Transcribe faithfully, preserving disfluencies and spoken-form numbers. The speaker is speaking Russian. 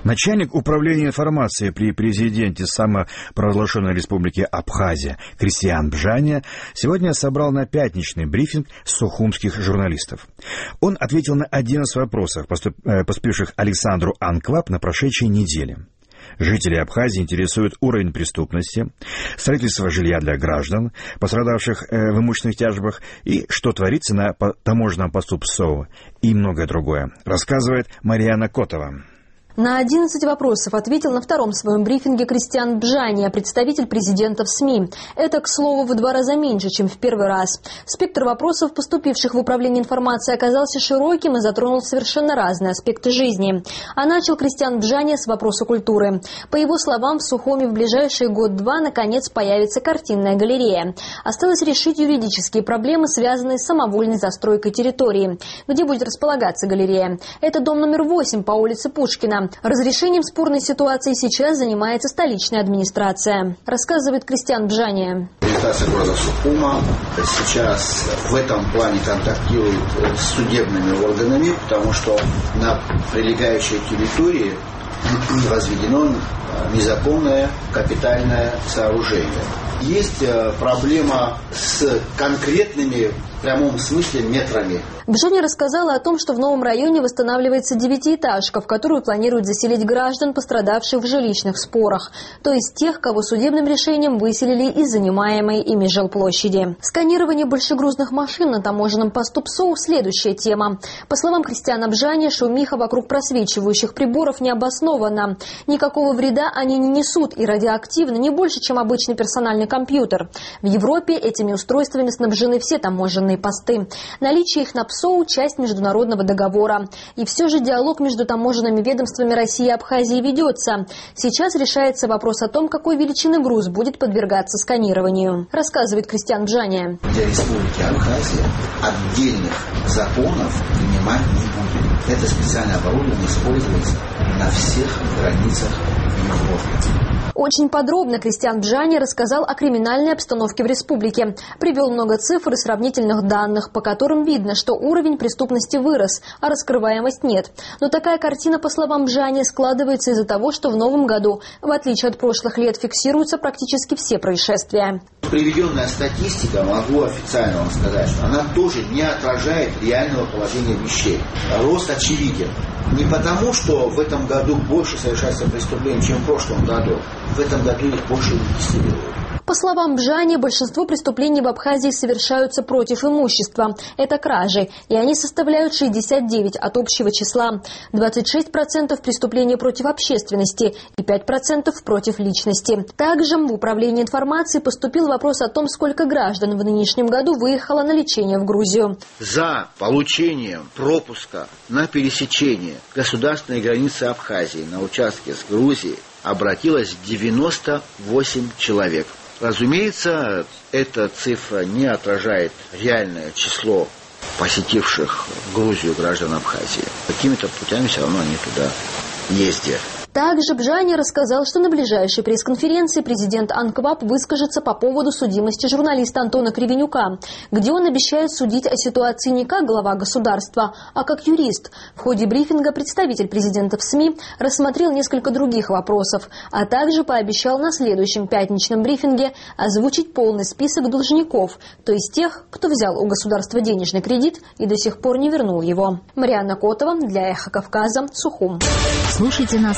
Начальник управления информацией при президенте самопровозглашенной республики Абхазия Кристиан Бжаня сегодня собрал на пятничный брифинг сухумских журналистов. Он ответил на одиннадцать вопросов, поступивших Александру Анквап на прошедшей неделе. Жители Абхазии интересует уровень преступности, строительство жилья для граждан, пострадавших в имущественных тяжбах, и что творится на таможенном посту ПСО, и многое другое, рассказывает Марьяна Котова. На одиннадцать вопросов ответил на втором своем брифинге Кристиан Бжаня, представитель президента в СМИ. Это, к слову, в два раза меньше, чем в первый раз. Спектр вопросов, поступивших в управление информацией, оказался широким и затронул совершенно разные аспекты жизни. А начал Кристиан Бжаня с вопроса культуры. По его словам, в Сухуми в ближайший год-два наконец появится картинная галерея. Осталось решить юридические проблемы, связанные с самовольной застройкой территории. Где будет располагаться галерея? Это дом номер восемь по улице Пушкина. Разрешением спорной ситуации сейчас занимается столичная администрация, рассказывает Кристиан Бжаня. Администрация города Сухума сейчас в этом плане контактирует с судебными органами, потому что на прилегающей территории возведено незаконное капитальное сооружение. Есть проблема с конкретными, в прямом смысле, метрами. Бжаня рассказала о том, что в новом районе восстанавливается девятиэтажка, в которую планируют заселить граждан, пострадавших в жилищных спорах, то есть тех, кого судебным решением выселили из занимаемой ими жилплощади. Сканирование большегрузных машин на таможенном посту ПСО – следующая тема. По словам Кристиана Бжаня, шумиха вокруг просвечивающих приборов не обоснована. Никакого вреда они не несут и радиоактивны не больше, чем обычный персональный компьютер. В Европе этими устройствами снабжены все таможенные посты. Наличие их на ПСО – часть международного договора. И все же диалог между таможенными ведомствами России и Абхазии ведется. Сейчас решается вопрос о том, какой величины груз будет подвергаться сканированию, рассказывает Кристиан Бжаня. Для Республики Абхазия отдельных законов принимать не будет. Это специальное оборудование используется на всех границах Европы. Очень подробно Кристиан Бжаня рассказал о криминальной обстановке в республике. Привел много цифр и сравнительных данных, по которым видно, что уровень преступности вырос, а раскрываемость нет. Но такая картина, по словам Бжаня, складывается из-за того, что в новом году, в отличие от прошлых лет, фиксируются практически все происшествия. Приведенная статистика, могу официально вам сказать, что она тоже не отражает реального положения вещей. Рост очевиден. Не потому, что в этом году больше совершается преступлений, чем в прошлом году. В этом году их больше регистрируют. По словам Бжани, большинство преступлений в Абхазии совершаются против имущества. Это кражи, и они составляют шестьдесят девять от общего числа. двадцать шесть процентов преступлений против общественности и пять процентов против личности. Также в управлении информации поступил вопрос о том, сколько граждан в нынешнем году выехало на лечение в Грузию. За получением пропуска на пересечение государственной границы Абхазии на участке с Грузией обратилось девяносто восемь человек. Разумеется, эта цифра не отражает реальное число посетивших Грузию граждан Абхазии. Какими-то путями все равно они туда ездят. Также Бжаня рассказал, что на ближайшей пресс-конференции президент Анквап выскажется по поводу судимости журналиста Антона Кривенюка, где он обещает судить о ситуации не как глава государства, а как юрист. В ходе брифинга представитель президента в СМИ рассмотрел несколько других вопросов, а также пообещал на следующем пятничном брифинге озвучить полный список должников, то есть тех, кто взял у государства денежный кредит и до сих пор не вернул его. Марьяна Котова для Эхо Кавказа, Сухум. Слушайте нас